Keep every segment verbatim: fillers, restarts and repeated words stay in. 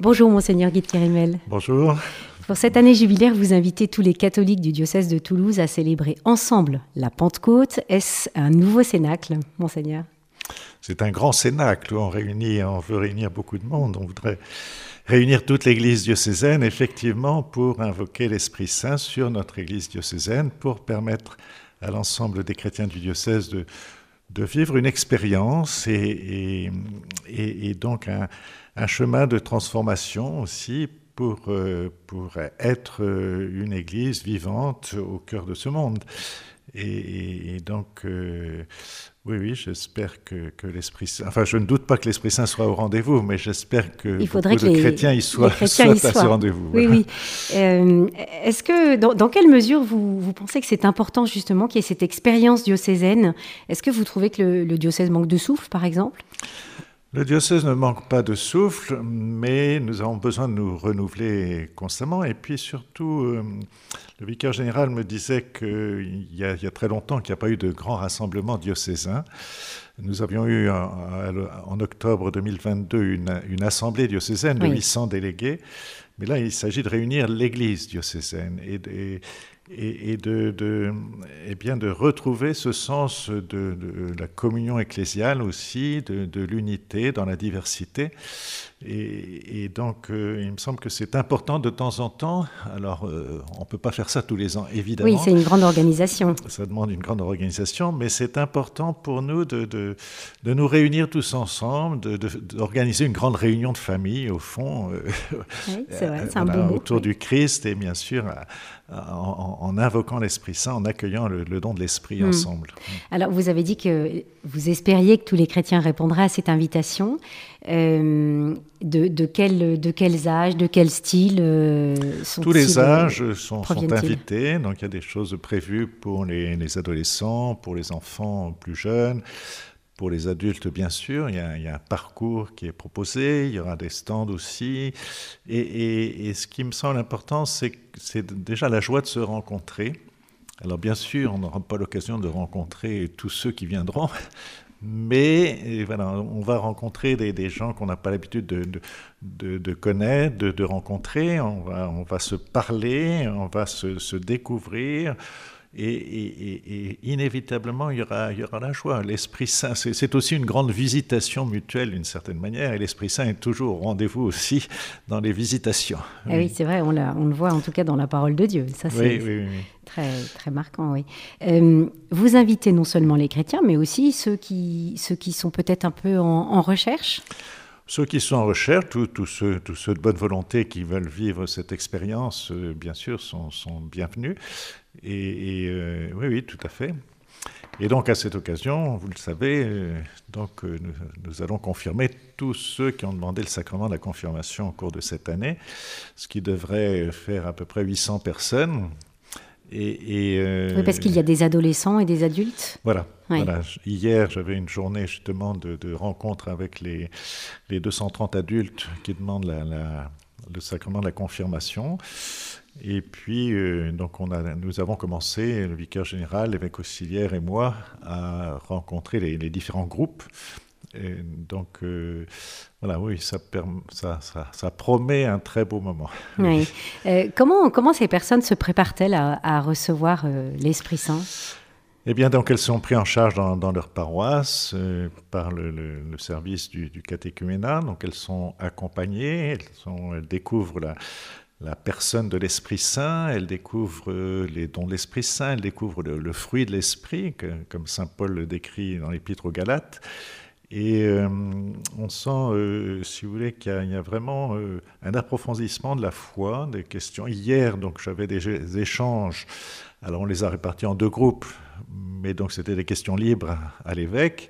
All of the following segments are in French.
Bonjour Monseigneur Guy de Kérimel. Bonjour. Pour cette année jubilaire, vous invitez tous les catholiques du diocèse de Toulouse à célébrer ensemble la Pentecôte. Est-ce un nouveau cénacle, Monseigneur ? C'est un grand cénacle où on, réunit, on veut réunir beaucoup de monde. On voudrait réunir toute l'Église diocésaine, effectivement, pour invoquer l'Esprit Saint sur notre Église diocésaine, pour permettre à l'ensemble des chrétiens du diocèse de, de vivre une expérience et, et, et, et donc un, un chemin de transformation aussi pour, pour être une Église vivante au cœur de ce monde. Et, et donc, euh, oui, oui, j'espère que, que l'Esprit Saint... Enfin, je ne doute pas que l'Esprit Saint soit au rendez-vous, mais j'espère que Il beaucoup de les, chrétiens y soient, chrétiens soient y à soient. ce rendez-vous. Oui, voilà. oui. Euh, est-ce que, dans, dans quelle mesure vous, vous pensez que c'est important, justement, qu'il y ait cette expérience diocésaine ? Est-ce que vous trouvez que le, le diocèse manque de souffle, par exemple ? Le diocèse ne manque pas de souffle, mais nous avons besoin de nous renouveler constamment. Et puis surtout, euh, le vicaire général me disait qu'il y a, il y a très longtemps qu'il n'y a pas eu de grand rassemblement diocésain. Nous avions eu en, en octobre deux mille vingt-deux une, une assemblée diocésaine de oui. huit cents délégués. Mais là, il s'agit de réunir l'Église diocésaine et, et, et, et de, de, et bien de retrouver ce sens de, de la communion ecclésiale aussi, de, de l'unité dans la diversité. Et, et donc, euh, il me semble que c'est important de temps en temps. Alors, euh, on ne peut pas faire ça tous les ans, évidemment. Oui, c'est une grande organisation. Ça demande une grande organisation, mais c'est important pour nous de, de, de nous réunir tous ensemble, de, de, d'organiser une grande réunion de famille, au fond. Euh, oui, c'est vrai, c'est un voilà, beau mot. autour oui. du Christ et bien sûr en, en invoquant l'Esprit Saint, en accueillant le, le don de l'Esprit hmm. ensemble. Alors, vous avez dit que vous espériez que tous les chrétiens répondraient à cette invitation. Euh, de, de, quel, de quels âges, de quel style euh, sont-ils ? Tous les âges sont, sont invités. Donc, il y a des choses prévues pour les, les adolescents, pour les enfants plus jeunes. Pour les adultes, bien sûr, il y, a, il y a un parcours qui est proposé, il y aura des stands aussi. Et, et, et ce qui me semble important, c'est, c'est déjà la joie de se rencontrer. Alors bien sûr, on n'aura pas l'occasion de rencontrer tous ceux qui viendront, mais voilà, on va rencontrer des, des gens qu'on n'a pas l'habitude de, de, de, de connaître, de, de rencontrer. On va, on va se parler, on va se, se découvrir. Et, et, et inévitablement, il y aura, il y aura la joie. L'Esprit Saint, c'est, c'est aussi une grande visitation mutuelle d'une certaine manière, et l'Esprit Saint est toujours au rendez-vous aussi dans les visitations. Eh oui, c'est vrai, on, l'a, on le voit en tout cas dans la parole de Dieu. Ça, c'est, oui, oui, oui. Très, très marquant, oui. Euh, vous invitez non seulement les chrétiens, mais aussi ceux qui, ceux qui sont peut-être un peu en, en recherche ? Ceux qui sont en recherche, tous, tous, ceux, tous ceux de bonne volonté qui veulent vivre cette expérience, euh, bien sûr, sont, sont bienvenus. Et, et euh, oui, oui, tout à fait. Et donc, à cette occasion, vous le savez, euh, donc, euh, nous, nous allons confirmer tous ceux qui ont demandé le sacrement de la confirmation au cours de cette année, ce qui devrait faire à peu près huit cents personnes. Et, et, euh, oui, parce qu'il y a des adolescents et des adultes. Voilà. Oui. voilà. Hier, j'avais une journée justement de, de rencontre avec les, les deux cent trente adultes qui demandent la, la, le sacrement de la confirmation. Et puis, euh, donc on a, nous avons commencé, le vicaire général, l'évêque auxiliaire et moi, à rencontrer les, les différents groupes. Et donc, euh, voilà, oui, ça, ça, ça, ça promet un très beau moment. Oui. Euh, comment, comment ces personnes se préparent-elles à, à recevoir euh, l'Esprit Saint ? Eh bien, donc, elles sont prises en charge dans, dans leur paroisse euh, par le, le, le service du, du catéchuménat. Donc, elles sont accompagnées, elles, sont, elles découvrent la, la personne de l'Esprit Saint, elles découvrent euh, les dons de l'Esprit Saint, elles découvrent le, le fruit de l'Esprit, que, comme saint Paul le décrit dans l'Épître aux Galates. Et euh, on sent, euh, si vous voulez, qu'il y a, il y a vraiment euh, un approfondissement de la foi, des questions. Hier, donc, j'avais des, des échanges. Alors, on les a répartis en deux groupes, mais donc c'était des questions libres à l'évêque.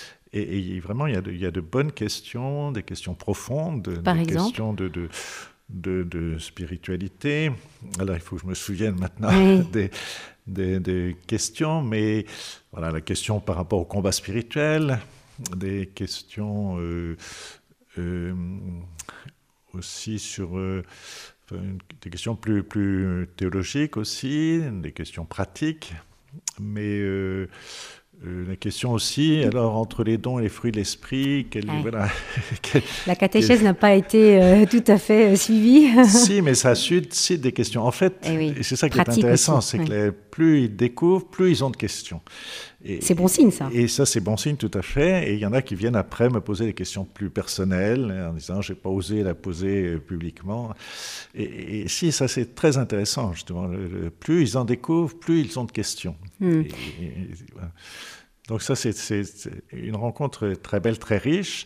Et, et vraiment, il y, a de, il y a de bonnes questions, des questions profondes, Par des exemple questions de, de, de, de spiritualité. Alors, il faut que je me souvienne maintenant oui. des, des, des questions, mais voilà, la question par rapport au combat spirituel, des questions euh, euh, aussi sur... Euh, des questions plus, plus théologiques aussi, des questions pratiques, mais euh, Euh, la question aussi, alors entre les dons et les fruits de l'esprit, quel, ouais. voilà, quel, la catéchèse quel... n'a pas été euh, tout à fait euh, suivie. Si, mais ça suscite des questions. En fait, et oui, c'est ça qui est intéressant, aussi, c'est ouais. que les, plus ils découvrent, plus ils ont de questions. Et, c'est bon signe, ça. Et ça, c'est bon signe, tout à fait. Et il y en a qui viennent après me poser des questions plus personnelles, en disant, j'ai pas osé la poser publiquement. Et, et si, ça, c'est très intéressant, justement. Le, le, plus ils en découvrent, plus ils ont de questions. Mm. Et, et, voilà. Donc ça, c'est, c'est, c'est une rencontre très belle, très riche.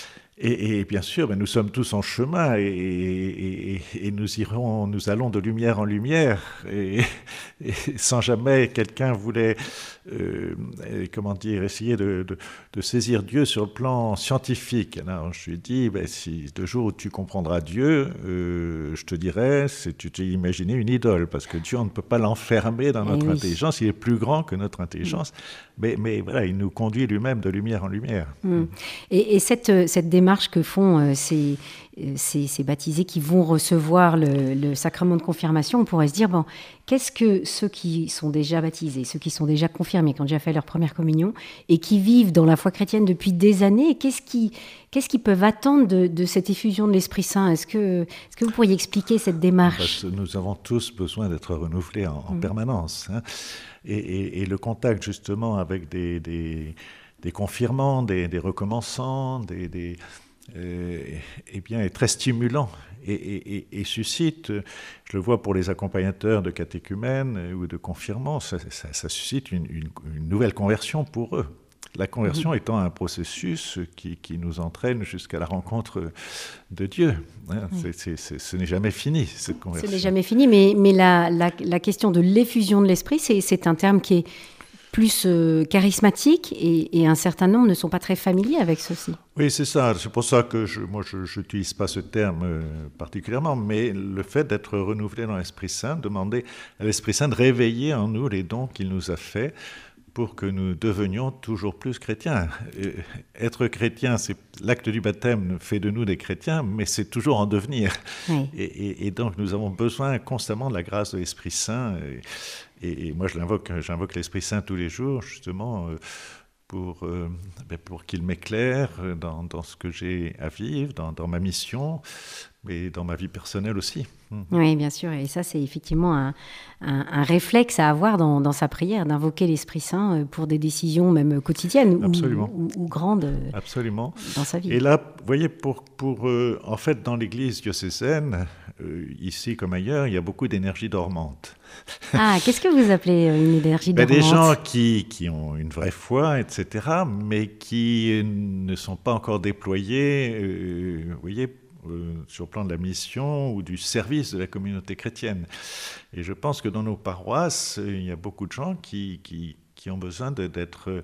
Et, et bien sûr, ben, nous sommes tous en chemin et, et, et nous irons, nous allons de lumière en lumière. Et, et sans jamais quelqu'un voulait, euh, comment dire, essayer de, de, de saisir Dieu sur le plan scientifique. Alors je lui ai dit, ben, si le jour où tu comprendras Dieu, euh, je te dirais, c'est tu t'es imaginé une idole, parce que Dieu, on ne peut pas l'enfermer dans notre oui. intelligence. Il est plus grand que notre intelligence. Mmh. Mais, mais voilà, il nous conduit lui-même de lumière en lumière. Mmh. Et, et cette, cette démarche que font euh, ces, ces, ces baptisés qui vont recevoir le, le sacrement de confirmation, on pourrait se dire, bon, qu'est-ce que ceux qui sont déjà baptisés, ceux qui sont déjà confirmés, qui ont déjà fait leur première communion et qui vivent dans la foi chrétienne depuis des années, qu'est-ce qui, qu'est-ce qu'ils peuvent attendre de, de cette effusion de l'Esprit Saint ? Est-ce que, est-ce que vous pourriez expliquer cette démarche ? Parce que nous avons tous besoin d'être renouvelés en, en mmh. permanence. Hein. Et, et, et le contact justement avec des, des, des confirmants, des, des recommençants, des, des, euh, eh bien, est très stimulant et, et, et, et suscite, je le vois pour les accompagnateurs de catéchumènes ou de confirmants, ça, ça, ça suscite une, une, une nouvelle conversion pour eux. La conversion mmh. étant un processus qui, qui nous entraîne jusqu'à la rencontre de Dieu. Hein, mmh. c'est, c'est, c'est, ce n'est jamais fini, cette conversion. Ce n'est jamais fini, mais, mais la, la, la question de l'effusion de l'esprit, c'est, c'est un terme qui est plus euh, charismatique et, et un certain nombre ne sont pas très familiers avec ceci. Oui, c'est ça. C'est pour ça que je, moi, je n'utilise pas ce terme euh, particulièrement, mais le fait d'être renouvelé dans l'Esprit Saint, demander à l'Esprit Saint de réveiller en nous les dons qu'il nous a faits, pour que nous devenions toujours plus chrétiens. Et être chrétien, c'est l'acte du baptême fait de nous des chrétiens, mais c'est toujours en devenir. Oui. Et, et, et donc nous avons besoin constamment de la grâce de l'Esprit Saint. Et, et, et moi, je l'invoque, j'invoque l'Esprit Saint tous les jours, justement, pour, euh, pour qu'il m'éclaire dans, dans ce que j'ai à vivre, dans, dans ma mission, mais dans ma vie personnelle aussi. Oui, bien sûr. Et ça, c'est effectivement un, un, un réflexe à avoir dans, dans sa prière, d'invoquer l'Esprit Saint pour des décisions même quotidiennes ou, ou, ou grandes Absolument. Dans sa vie. Et là, vous voyez, pour, pour, euh, en fait, dans l'Église diocésaine, euh, ici comme ailleurs, il y a beaucoup d'énergie dormante. Ah, qu'est-ce que vous appelez une énergie dormante ? Ben, des gens qui, qui ont une vraie foi, et cetera, mais qui ne sont pas encore déployés, euh, vous voyez, Euh, sur le plan de la mission ou du service de la communauté chrétienne. Et je pense que dans nos paroisses, il y a beaucoup de gens qui, qui, qui ont besoin de, d'être,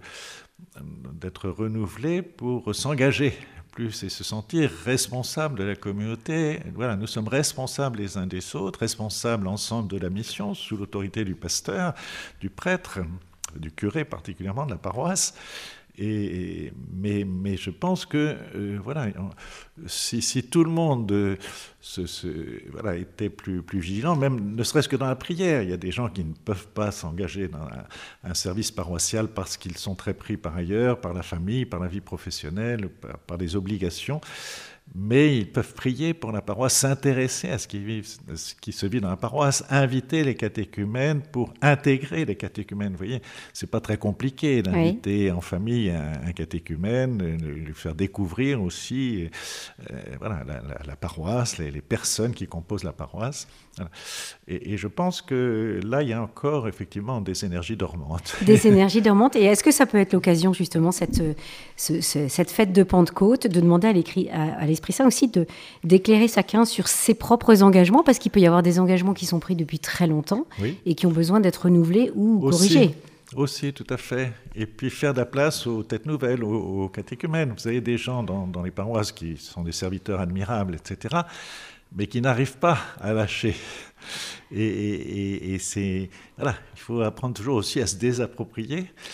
d'être renouvelés pour s'engager plus et se sentir responsables de la communauté. Voilà, nous sommes responsables les uns des autres, responsables ensemble de la mission, sous l'autorité du pasteur, du prêtre, du curé particulièrement de la paroisse. Et, mais, mais je pense que euh, voilà, si, si tout le monde euh, se, se, voilà, était plus, plus vigilant, même ne serait-ce que dans la prière, il y a des gens qui ne peuvent pas s'engager dans un, un service paroissial parce qu'ils sont très pris par ailleurs, par la famille, par la vie professionnelle, par, par des obligations. Mais ils peuvent prier pour la paroisse, s'intéresser à ce qui, vit, ce qui se vit dans la paroisse, inviter les catéchumènes pour intégrer les catéchumènes. Vous voyez, c'est pas très compliqué d'inviter oui. en famille un, un catéchumène, de lui faire découvrir aussi euh, voilà, la, la, la paroisse, les, les personnes qui composent la paroisse. Voilà. Et, et je pense que là, il y a encore effectivement des énergies dormantes. Des énergies dormantes. Et est-ce que ça peut être l'occasion, justement, cette, ce, ce, cette fête de Pentecôte, de demander à, l'écrit, à, à l'Esprit Saint aussi de, d'éclairer chacun sur ses propres engagements, parce qu'il peut y avoir des engagements qui sont pris depuis très longtemps oui. et qui ont besoin d'être renouvelés ou aussi. corrigés. Aussi, tout à fait. Et puis faire de la place aux têtes nouvelles, aux, aux catéchumènes. Vous avez des gens dans, dans les paroisses qui sont des serviteurs admirables, et cetera, mais qui n'arrivent pas à lâcher. Et, et, et c'est, voilà, il faut apprendre toujours aussi à se désapproprier.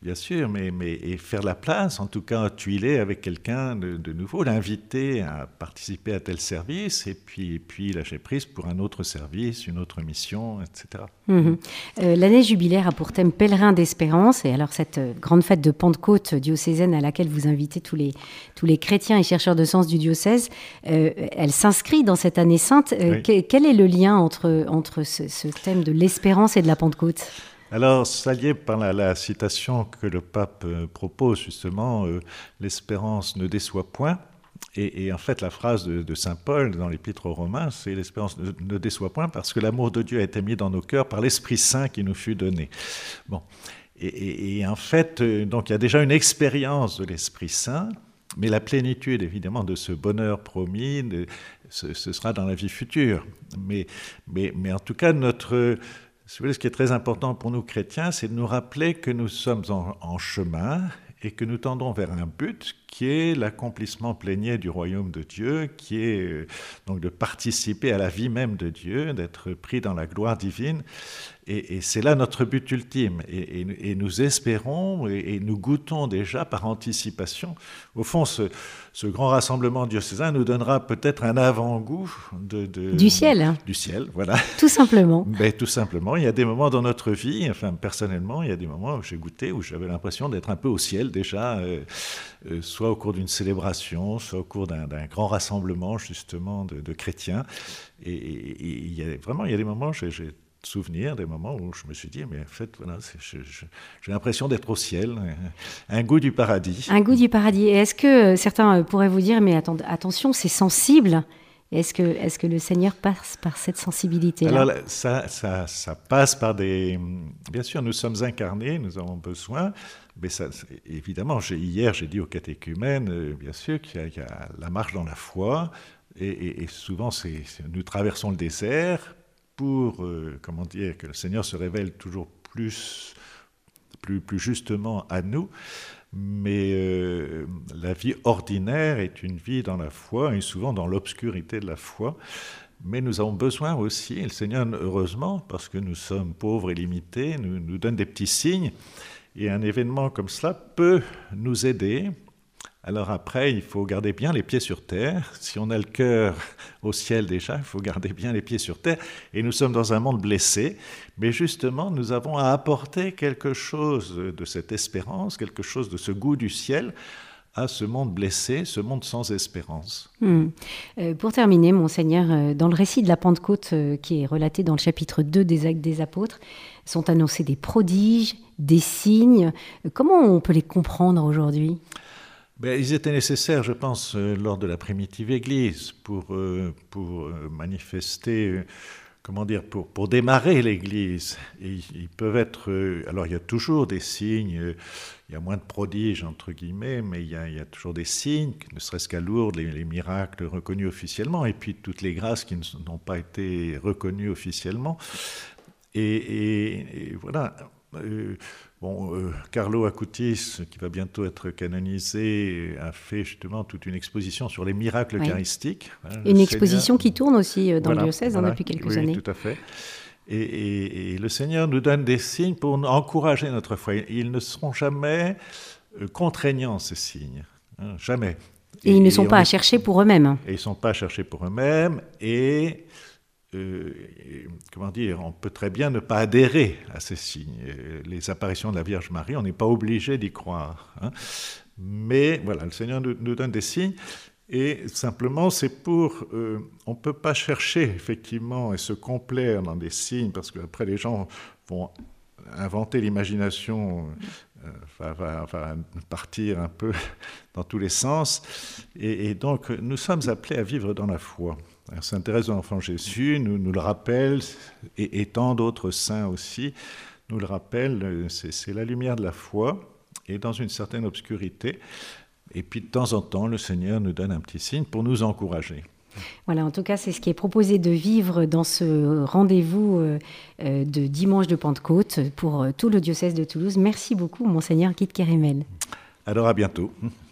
bien sûr, mais, mais et faire la place, en tout cas tuiler avec quelqu'un de, de nouveau, l'inviter à participer à tel service, et puis, et puis lâcher prise pour un autre service, une autre mission, et cetera. Mmh. Euh, l'année jubilaire a pour thème Pèlerin d'espérance, et alors cette euh, grande fête de Pentecôte diocésaine à laquelle vous invitez tous les, tous les chrétiens et chercheurs de sens du diocèse, euh, elle s'inscrit dans cette année sainte. Euh, oui. que, quel est le lien entre, entre ce, ce thème de l'espérance et de la Pentecôte ? Alors, ça lié par la, la citation que le pape euh, propose, justement, euh, « l'espérance ne déçoit point ». Et, et en fait, la phrase de, de saint Paul dans l'Épître aux Romains, c'est « l'espérance ne, ne déçoit point parce que l'amour de Dieu a été mis dans nos cœurs par l'Esprit Saint qui nous fut donné ». Bon, et, et, et en fait, euh, donc il y a déjà une expérience de l'Esprit Saint, mais la plénitude, évidemment, de ce bonheur promis, de, ce, ce sera dans la vie future. Mais, mais, mais en tout cas, notre... Si vous voulez, ce qui est très important pour nous chrétiens, c'est de nous rappeler que nous sommes en, en chemin et que nous tendons vers un but qui est l'accomplissement plénier du royaume de Dieu, qui est euh, donc de participer à la vie même de Dieu, d'être pris dans la gloire divine. Et, et c'est là notre but ultime. Et, et, et nous espérons et, et nous goûtons déjà par anticipation. Au fond, ce, ce grand rassemblement diocésain nous donnera peut-être un avant-goût de, de, du ciel. Du ciel, voilà. Tout simplement. Ben, tout simplement. Il y a des moments dans notre vie, enfin personnellement, il y a des moments où j'ai goûté, où j'avais l'impression d'être un peu au ciel déjà, euh, euh, soit au cours d'une célébration, soit au cours d'un, d'un grand rassemblement justement de, de chrétiens. Et, et, et il y a, vraiment, il y a des moments où j'ai, j'ai souvenir des moments où je me suis dit, mais en fait, voilà, c'est, je, je, j'ai l'impression d'être au ciel, un goût du paradis. Un goût du paradis. Et est-ce que certains pourraient vous dire, mais attends, attention, c'est sensible ? Est-ce que, est-ce que le Seigneur passe par cette sensibilité-là ? Alors, ça, ça, ça passe par des... Bien sûr, nous sommes incarnés, nous avons besoin, mais ça, évidemment, j'ai, hier, j'ai dit aux catéchumènes, bien sûr, qu'il y a, qu'il y a la marche dans la foi, et, et, et souvent, c'est, c'est, nous traversons le désert, pour, euh, comment dire, que le Seigneur se révèle toujours plus, plus, plus justement à nous. Mais euh, la vie ordinaire est une vie dans la foi, et souvent dans l'obscurité de la foi. Mais nous avons besoin aussi, et le Seigneur, heureusement, parce que nous sommes pauvres et limités, nous, nous donne des petits signes. Et un événement comme cela peut nous aider. Alors après, il faut garder bien les pieds sur terre. Si on a le cœur au ciel déjà, il faut garder bien les pieds sur terre. Et nous sommes dans un monde blessé, mais justement, nous avons à apporter quelque chose de cette espérance, quelque chose de ce goût du ciel à ce monde blessé, ce monde sans espérance. Mmh. Euh, pour terminer, Monseigneur, euh, dans le récit de la Pentecôte euh, qui est relaté dans le chapitre deux des Actes des Apôtres, sont annoncés des prodiges, des signes. Comment on peut les comprendre aujourd'hui ? Ben, ils étaient nécessaires, je pense, euh, lors de la primitive Église pour, euh, pour euh, manifester, euh, comment dire, pour, pour démarrer l'Église. Et ils peuvent être... Euh, alors, il y a toujours des signes, euh, il y a moins de prodiges, entre guillemets, mais il y a, il y a toujours des signes, ne serait-ce qu'à Lourdes, les, les miracles reconnus officiellement, et puis toutes les grâces qui n'ont pas été reconnues officiellement. Et, et, et voilà... Euh, Bon, euh, Carlo Acutis, qui va bientôt être canonisé, a fait justement toute une exposition sur les miracles oui. eucharistiques. Hein, une exposition Seigneur... qui tourne aussi dans voilà, le diocèse voilà, hein, depuis quelques oui, années. Tout à fait. Et, et, et le Seigneur nous donne des signes pour encourager notre foi. Ils ne seront jamais contraignants, ces signes. Hein, jamais. Et, et ils ne sont pas est... à chercher pour eux-mêmes. Et ils ne sont pas à chercher pour eux-mêmes. Et... Euh, comment dire, on peut très bien ne pas adhérer à ces signes. Les apparitions de la Vierge Marie, on n'est pas obligé d'y croire. Hein. Mais voilà, le Seigneur nous, nous donne des signes, et simplement c'est pour... Euh, on ne peut pas chercher effectivement et se complaire dans des signes, parce qu'après les gens vont inventer l'imagination, euh, va, va, va partir un peu dans tous les sens, et, et donc nous sommes appelés à vivre dans la foi. Alors, Sainte Thérèse de l'Enfant Jésus nous, nous le rappelle, et, et tant d'autres saints aussi, nous le rappellent, c'est, c'est la lumière de la foi, et dans une certaine obscurité. Et puis de temps en temps, le Seigneur nous donne un petit signe pour nous encourager. Voilà, en tout cas, c'est ce qui est proposé de vivre dans ce rendez-vous de dimanche de Pentecôte pour tout le diocèse de Toulouse. Merci beaucoup, Monseigneur Guy de Kérémel. Alors, à bientôt.